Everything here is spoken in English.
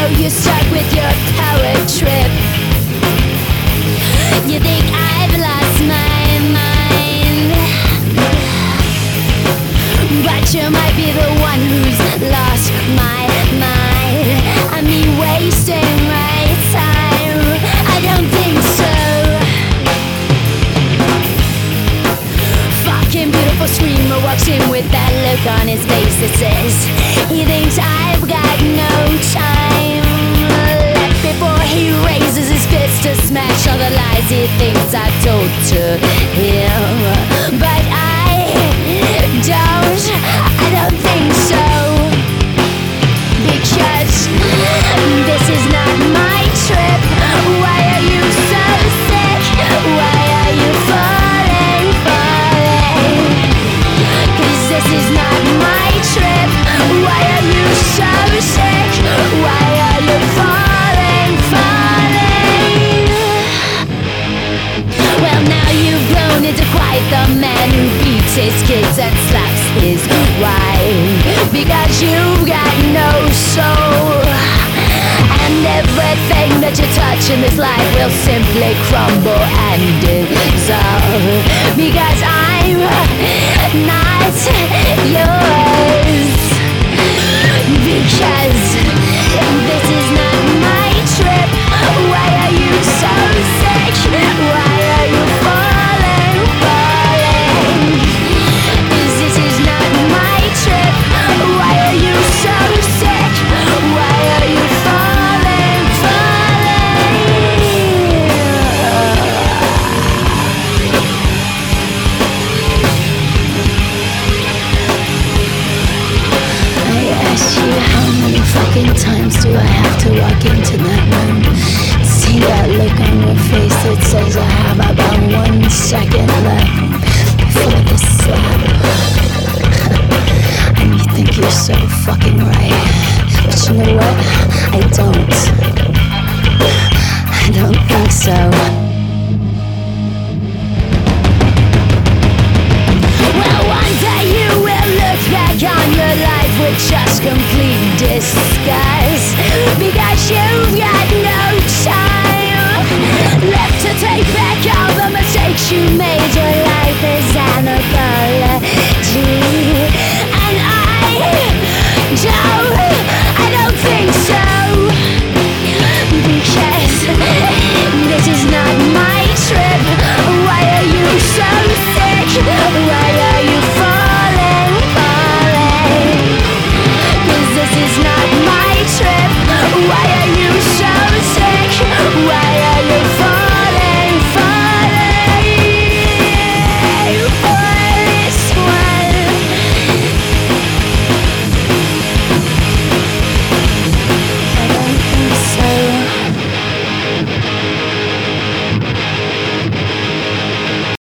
you're stuck with your power trip. You think I've lost my mind, but you might be the one who's lost my mind. I mean, wasting my time. I don't think so. Fucking beautiful screamer walks in with that look on his face that says he thinks I've got no time left before he raises his fist to smash all the lies he thinks I've told to him. But I don't think so, because this is not my trip. Why are you so sick? Why are you falling? 'Cause this is not my trip. Why are you so sick? Why are you falling? Well, now you've grown into quite the man who beats his kids and slaps his wife, because you've got no soul, and everything that you touch in this life will simply crumble and dissolve, because I'm not yours, because this is not my trip. Why are you so sick? Why are you falling? 'Cause this is not my trip. Why are you so sick? Why are you falling? I asked you, how many fucking times do I have to walk into that room? See that look on your face that says I have about 1 second left before the slap. And you think you're so fucking right, but you know what? I don't think so. Well, one day you will look back on your life with just complete disgust, because you've got